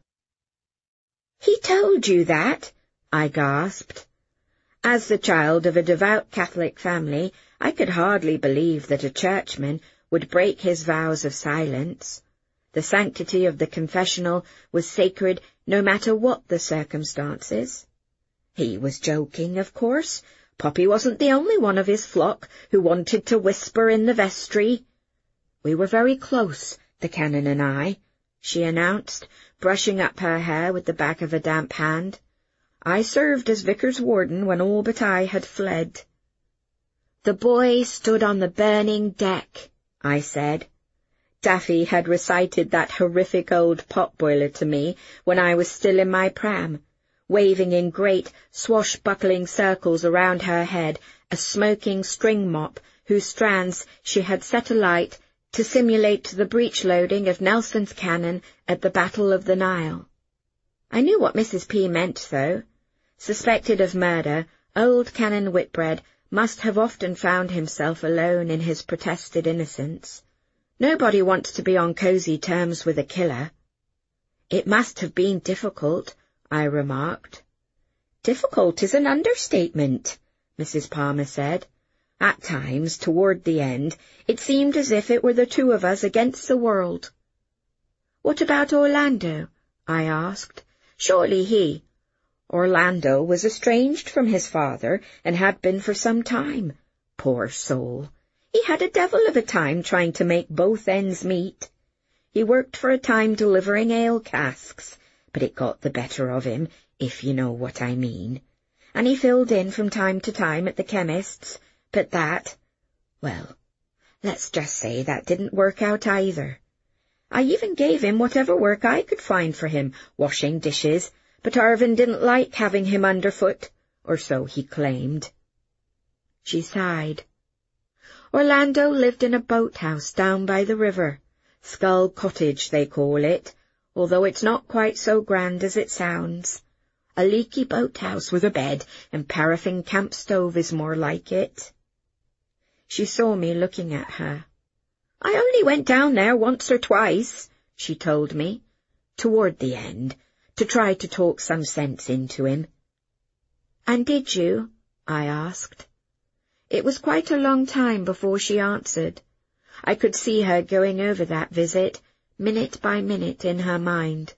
He told you that? I gasped. As the child of a devout Catholic family, I could hardly believe that a churchman would break his vows of silence. The sanctity of the confessional was sacred no matter what the circumstances. He was joking, of course. Poppy wasn't the only one of his flock who wanted to whisper in the vestry. We were very close, the Canon and I, she announced, brushing up her hair with the back of a damp hand. I served as vicar's warden when all but I had fled. The boy stood on the burning deck, I said. Daffy had recited that horrific old potboiler to me when I was still in my pram, waving in great, swashbuckling circles around her head a smoking string mop whose strands she had set alight to simulate the breech-loading of Nelson's cannon at the Battle of the Nile. I knew what Missus P. meant, though. Suspected of murder, old Canon Whitbread must have often found himself alone in his protested innocence. Nobody wants to be on cosy terms with a killer. It must have been difficult, I remarked. Difficult is an understatement, Missus Palmer said. At times, toward the end, it seemed as if it were the two of us against the world. "What about Orlando?" I asked. "Surely he—" Orlando was estranged from his father, and had been for some time. Poor soul! He had a devil of a time trying to make both ends meet. He worked for a time delivering ale casks, but it got the better of him, if you know what I mean. And he filled in from time to time at the chemist's, but that, well, let's just say that didn't work out either. I even gave him whatever work I could find for him, washing dishes, but Irvin didn't like having him underfoot, or so he claimed. She sighed. Orlando lived in a boathouse down by the river. Skull Cottage, they call it, although it's not quite so grand as it sounds. A leaky boathouse with a bed and paraffin camp stove is more like it. She saw me looking at her. "I only went down there once or twice," she told me, toward the end, to try to talk some sense into him. "And did you?" I asked. It was quite a long time before she answered. I could see her going over that visit, minute by minute, in her mind.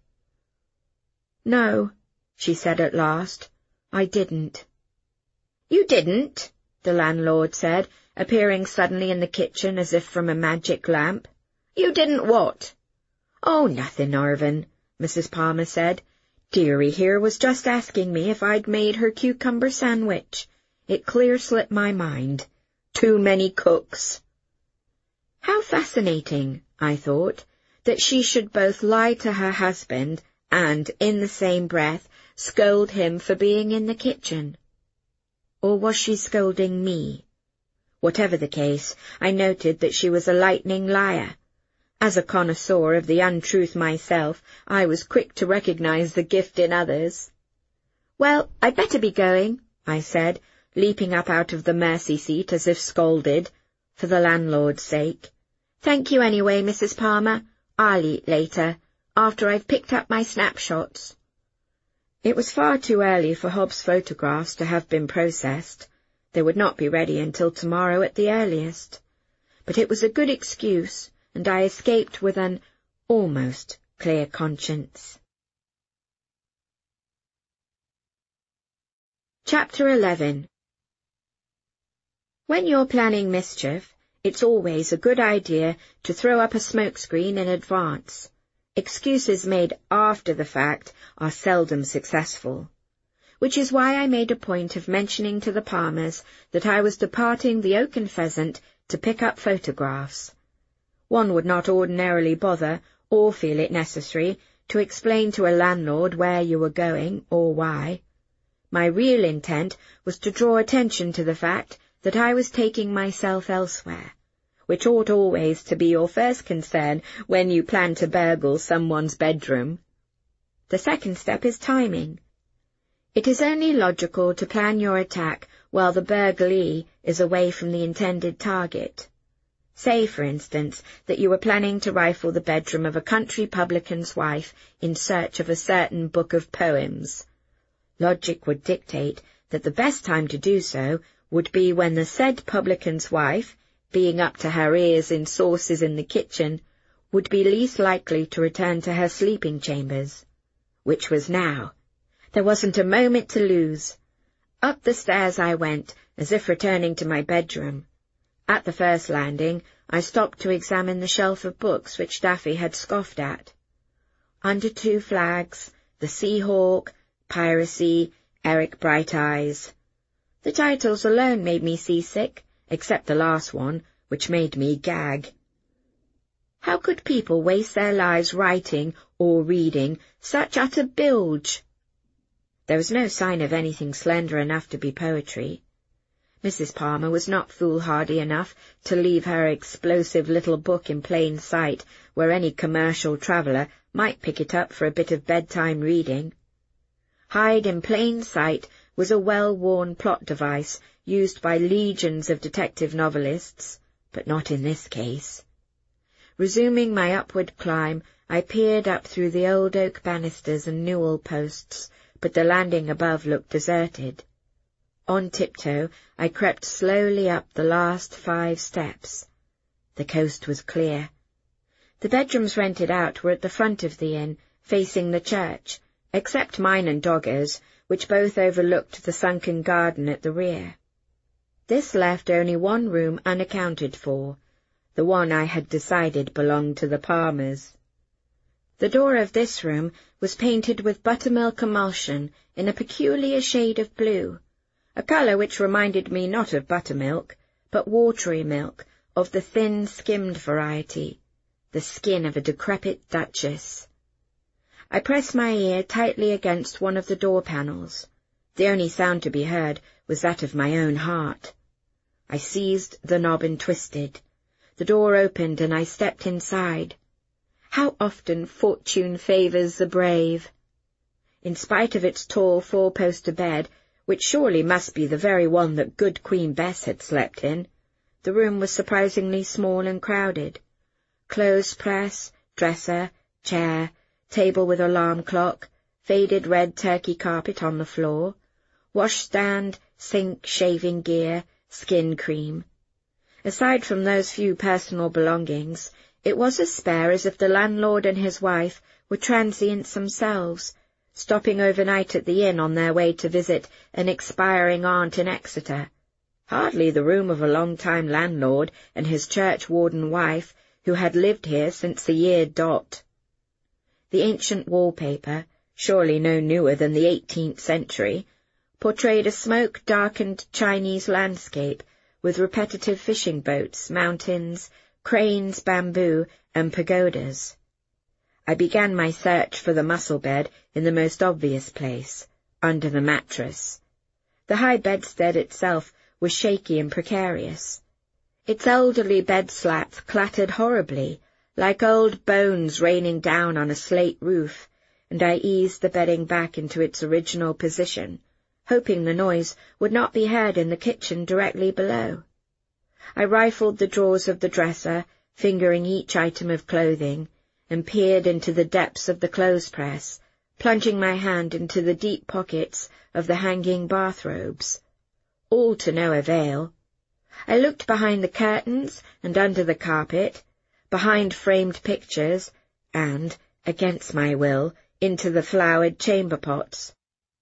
"No," she said at last, "I didn't." "You didn't?" the landlord said, appearing suddenly in the kitchen as if from a magic lamp. "You didn't what?" "Oh, nothing, Irvin," Missus Palmer said. "Dearie here was just asking me if I'd made her cucumber sandwich. It clear slipped my mind. Too many cooks." How fascinating, I thought, that she should both lie to her husband and, in the same breath, scold him for being in the kitchen. Or was she scolding me? Whatever the case, I noted that she was a lightning liar. As a connoisseur of the untruth myself, I was quick to recognize the gift in others. "Well, I'd better be going," I said, leaping up out of the mercy seat as if scalded, for the landlord's sake. "Thank you anyway, Missus Palmer. I'll eat later, after I've picked up my snapshots." It was far too early for Hobbs' photographs to have been processed. They would not be ready until tomorrow at the earliest. But it was a good excuse, and I escaped with an almost clear conscience. Chapter eleven. When you're planning mischief, it's always a good idea to throw up a smokescreen in advance. Excuses made after the fact are seldom successful, which is why I made a point of mentioning to the Palmers that I was departing the Oak and Pheasant to pick up photographs. One would not ordinarily bother, or feel it necessary, to explain to a landlord where you were going, or why. My real intent was to draw attention to the fact that I was taking myself elsewhere, which ought always to be your first concern when you plan to burgle someone's bedroom. The second step is timing. It is only logical to plan your attack while the burglee is away from the intended target. Say, for instance, that you were planning to rifle the bedroom of a country publican's wife in search of a certain book of poems. Logic would dictate that the best time to do so would be when the said publican's wife, being up to her ears in sauces in the kitchen, would be least likely to return to her sleeping chambers. Which was now. There wasn't a moment to lose. Up the stairs I went, as if returning to my bedroom. At the first landing, I stopped to examine the shelf of books which Daffy had scoffed at. Under Two Flags, The Sea Hawk, Piracy, Eric Bright Eyes. The titles alone made me seasick, except the last one, which made me gag. How could people waste their lives writing or reading such utter bilge? There was no sign of anything slender enough to be poetry. Missus Palmer was not foolhardy enough to leave her explosive little book in plain sight where any commercial traveller might pick it up for a bit of bedtime reading. Hide in plain sight was a well-worn plot device used by legions of detective novelists, but not in this case. Resuming my upward climb, I peered up through the old oak banisters and newel posts, but the landing above looked deserted. On tiptoe, I crept slowly up the last five steps. The coast was clear. The bedrooms rented out were at the front of the inn, facing the church, except mine and Dogger's, which both overlooked the sunken garden at the rear. This left only one room unaccounted for, the one I had decided belonged to the Palmers. The door of this room was painted with buttermilk emulsion in a peculiar shade of blue, a colour which reminded me not of buttermilk, but watery milk of the thin, skimmed variety, the skin of a decrepit duchess. I pressed my ear tightly against one of the door panels. The only sound to be heard was that of my own heart. I seized the knob and twisted. The door opened and I stepped inside. How often fortune favours the brave! In spite of its tall four-poster bed, which surely must be the very one that good Queen Bess had slept in, the room was surprisingly small and crowded. Clothes-press, dresser, chair, table with alarm clock, faded red turkey carpet on the floor, washstand, sink, shaving gear, skin cream. Aside from those few personal belongings, it was as spare as if the landlord and his wife were transients themselves, stopping overnight at the inn on their way to visit an expiring aunt in Exeter. Hardly the room of a long-time landlord and his churchwarden wife, who had lived here since the year dot. The ancient wallpaper, surely no newer than the eighteenth century, portrayed a smoke-darkened Chinese landscape with repetitive fishing boats, mountains, cranes, bamboo, and pagodas. I began my search for the mussel bed in the most obvious place, under the mattress. The high bedstead itself was shaky and precarious. Its elderly bed slats clattered horribly, like old bones raining down on a slate roof, and I eased the bedding back into its original position, hoping the noise would not be heard in the kitchen directly below. I rifled the drawers of the dresser, fingering each item of clothing, and peered into the depths of the clothes-press, plunging my hand into the deep pockets of the hanging bathrobes. All to no avail. I looked behind the curtains and under the carpet, behind framed pictures, and, against my will, into the flowered chamber pots.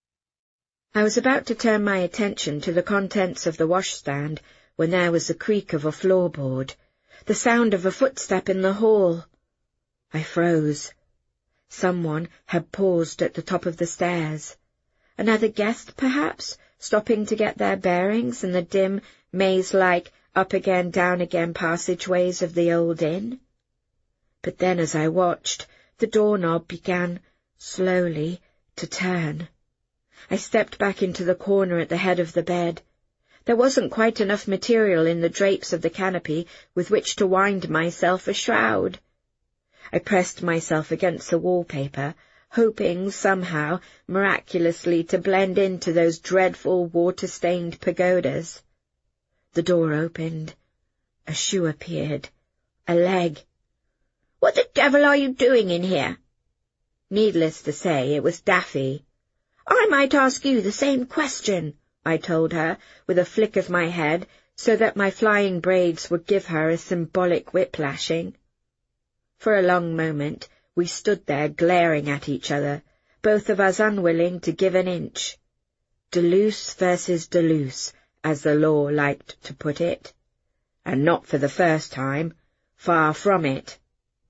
I was about to turn my attention to the contents of the washstand when there was the creak of a floorboard, the sound of a footstep in the hall. I froze. Someone had paused at the top of the stairs. Another guest, perhaps, stopping to get their bearings in the dim, maze-like, up-again, down-again passageways of the old inn. But then, as I watched, the doorknob began, slowly, to turn. I stepped back into the corner at the head of the bed. There wasn't quite enough material in the drapes of the canopy with which to wind myself a shroud. I pressed myself against the wallpaper, hoping somehow, miraculously, to blend into those dreadful water-stained pagodas. The door opened. A shoe appeared. A leg. "What the devil are you doing in here?" Needless to say, it was Daffy. "I might ask you the same question," I told her, with a flick of my head, so that my flying braids would give her a symbolic whip-lashing. For a long moment we stood there glaring at each other, both of us unwilling to give an inch. Deluse versus Deluse, as the law liked to put it. And not for the first time. Far from it.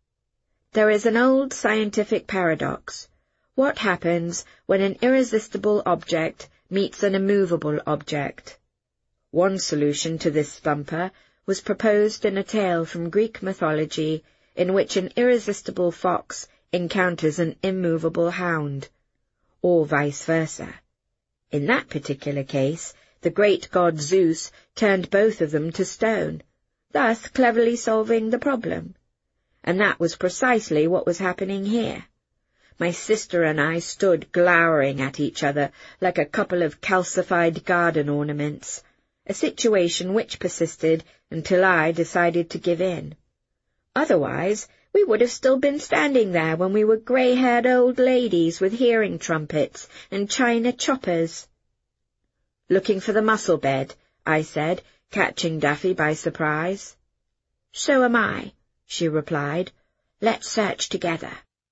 There is an old scientific paradox. What happens when an irresistible object meets an immovable object? One solution to this thumper was proposed in a tale from Greek mythology in which an irresistible fox encounters an immovable hound, or vice versa. In that particular case, the great god Zeus turned both of them to stone, thus cleverly solving the problem. And that was precisely what was happening here. My sister and I stood glowering at each other like a couple of calcified garden ornaments, a situation which persisted until I decided to give in. Otherwise, we would have still been standing there when we were grey-haired old ladies with hearing trumpets and china choppers. "Looking for the mussel bed," I said, catching Daffy by surprise. "So am I," she replied. "Let's search together."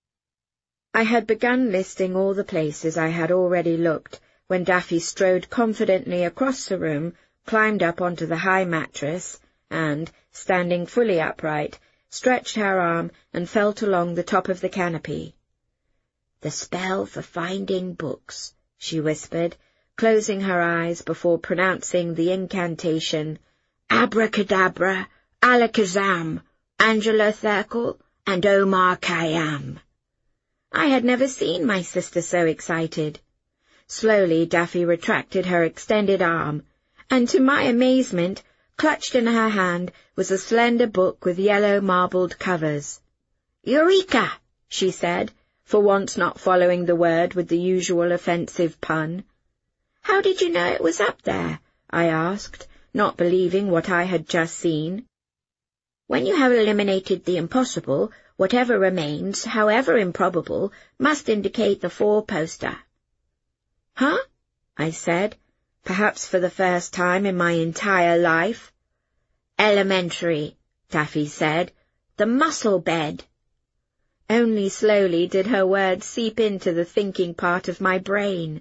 I had begun listing all the places I had already looked when Daffy strode confidently across the room, climbed up onto the high mattress, and, standing fully upright, stretched her arm and felt along the top of the canopy. "The spell for finding books," she whispered, closing her eyes before pronouncing the incantation, "Abracadabra, Alakazam, Angela Thirkle, and Omar Khayyam." I had never seen my sister so excited. Slowly Daffy retracted her extended arm, and to my amazement, clutched in her hand was a slender book with yellow marbled covers. "Eureka!" she said, for once not following the word with the usual offensive pun. "How did you know it was up there?" I asked, not believing what I had just seen. "When you have eliminated the impossible, whatever remains, however improbable, must indicate the four-poster." "Huh?" I said, perhaps for the first time in my entire life. "Elementary," Daffy said. "The mussel bed." Only slowly did her words seep into the thinking part of my brain.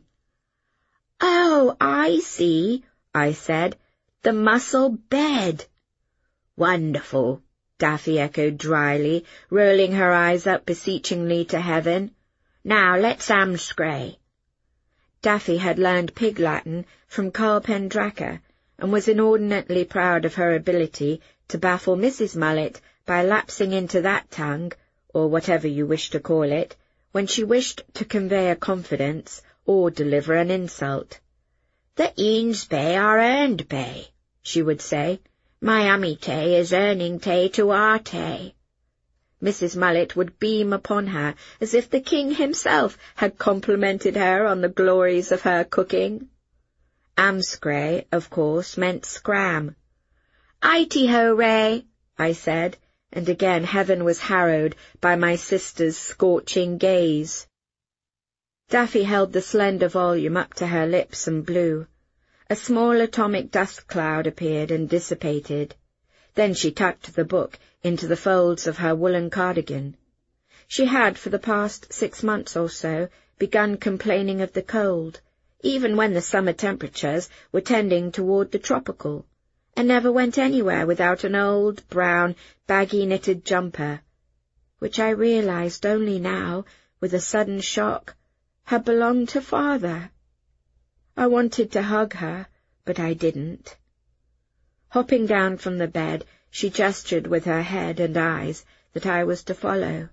"Oh, I see," I said. "The mussel bed." "Wonderful," Daffy echoed dryly, rolling her eyes up beseechingly to heaven. "Now let's amscray." Daffy had learned Pig Latin from Carl Pendracker, and was inordinately proud of her ability to baffle Missus Mullet by lapsing into that tongue, or whatever you wish to call it, when she wished to convey a confidence or deliver an insult. "The eens pay are earned pay," she would say. "My ummy tay is earning tay to our tay." Missus Mullet would beam upon her as if the king himself had complimented her on the glories of her cooking. Amscray, of course, meant scram. "Ighty-ho-ray," I said, and again heaven was harrowed by my sister's scorching gaze. Daffy held the slender volume up to her lips and blew. A small atomic dust cloud appeared and dissipated. Then she tucked the book into the folds of her woolen cardigan. She had, for the past six months or so, begun complaining of the cold, even when the summer temperatures were tending toward the tropical, and never went anywhere without an old, brown, baggy-knitted jumper, which I realized only now, with a sudden shock, had belonged to father. I wanted to hug her, but I didn't. Hopping down from the bed, she gestured with her head and eyes that I was to follow.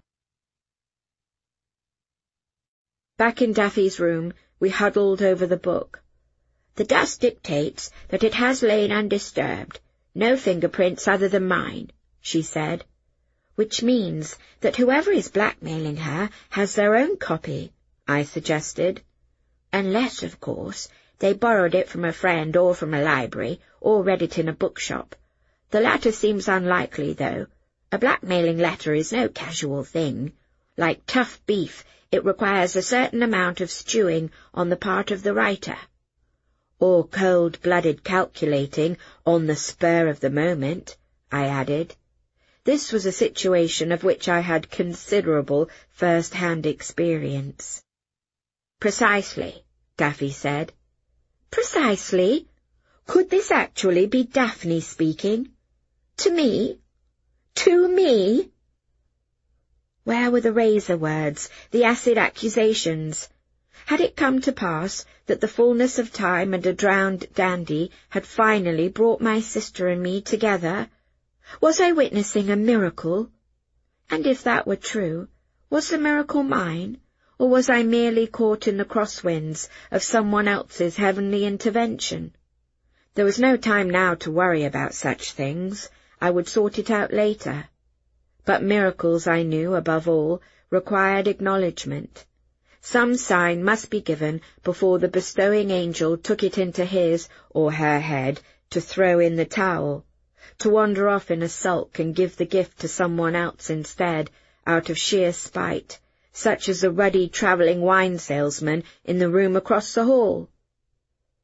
Back in Daffy's room, we huddled over the book. "The dust dictates that it has lain undisturbed, no fingerprints other than mine," she said. "Which means that whoever is blackmailing her has their own copy," I suggested. "Unless, of course, they borrowed it from a friend or from a library, or read it in a bookshop. The latter seems unlikely, though. A blackmailing letter is no casual thing. Like tough beef, it requires a certain amount of stewing on the part of the writer. Or cold-blooded calculating on the spur of the moment," I added. This was a situation of which I had considerable first-hand experience. "Precisely," Daffy said. "Precisely? Could this actually be Daphne speaking? To me? To me?" Where were the razor words, the acid accusations? Had it come to pass that the fullness of time and a drowned dandy had finally brought my sister and me together? Was I witnessing a miracle? And if that were true, was the miracle mine, or was I merely caught in the crosswinds of someone else's heavenly intervention? There was no time now to worry about such things. I would sort it out later. But miracles, I knew, above all, required acknowledgment. Some sign must be given before the bestowing angel took it into his or her head to throw in the towel, to wander off in a sulk and give the gift to someone else instead, out of sheer spite, such as the ruddy travelling wine salesman in the room across the hall.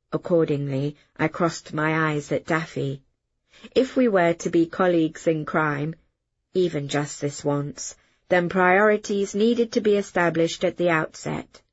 Accordingly, I crossed my eyes at Daffy. If we were to be colleagues in crime, even just this once, then priorities needed to be established at the outset.